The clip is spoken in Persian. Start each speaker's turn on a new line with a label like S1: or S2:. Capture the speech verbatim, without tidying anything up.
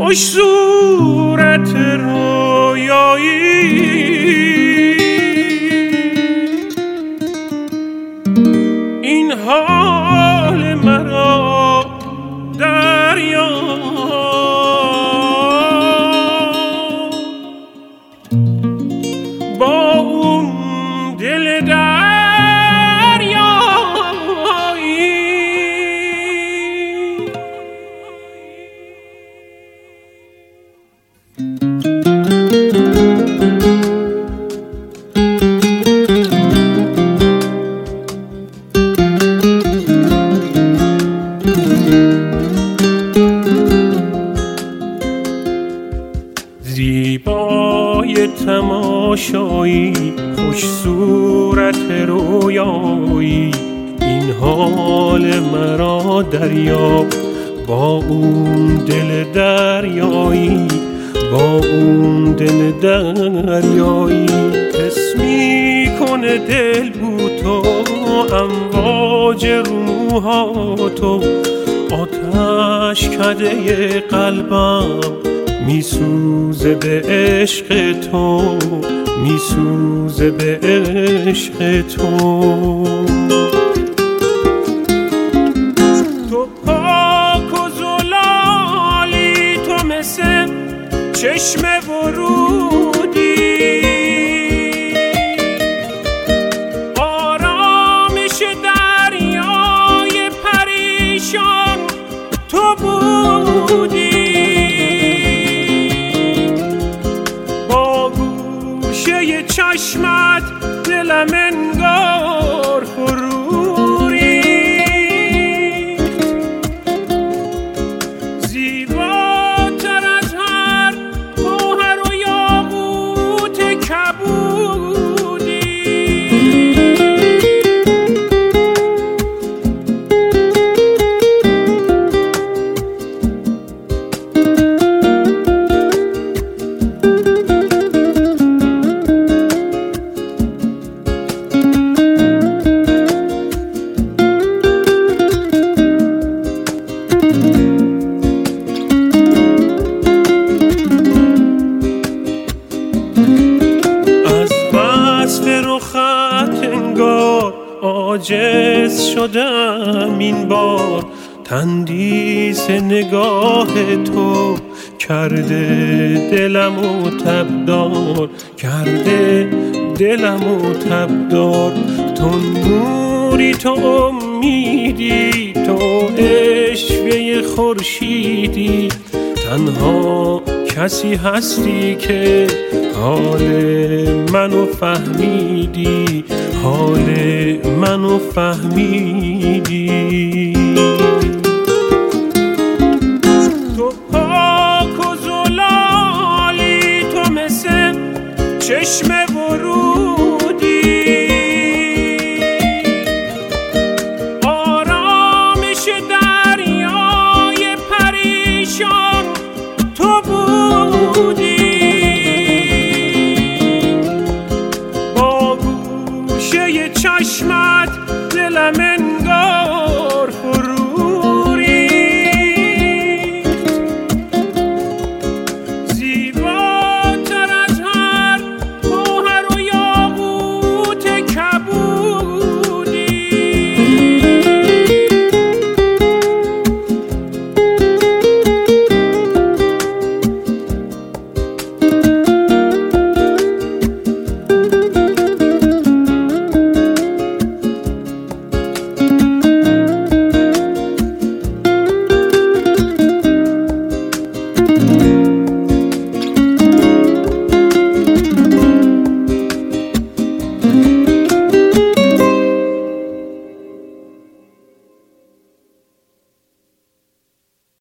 S1: خوش صورت رویایی، این حال مرا دریا. با اون دل زیبای تماشایی، خوش صورت رویایی، این حال مرا دریا. با اون دل دریایی، با اون دل دریایی، حس میکنه دل بو تو، امواج روحاتو، آتش کده قلبم میسوزه به عشق تو، میسوزه به عشق تو. تو پاک و زلالی، تو مثل چشم ورودی، آرامش دریای پریشان تو بودی. چشمت دلم انگار فرو ریخت، زیباتر از هر گوهر و یاقوت کبودی. عاجز شدم این بار، تندیس نگاه تو کرده دلمو تبدار، کرده دلمو تبدار. تو نوری، تو امیدی، تو عشوه خورشیدی، تنها کسی هستی که حال منو فهمیدی، حال منو فهمیدی. تو پاک و زلالی، تو مثل چشم ورودی، آرامش دریای پریشان تو بودی. چشمت دلم انگار فرو ریخت، زیباتر از هر گوهر و یاقوت کبودی.
S2: you.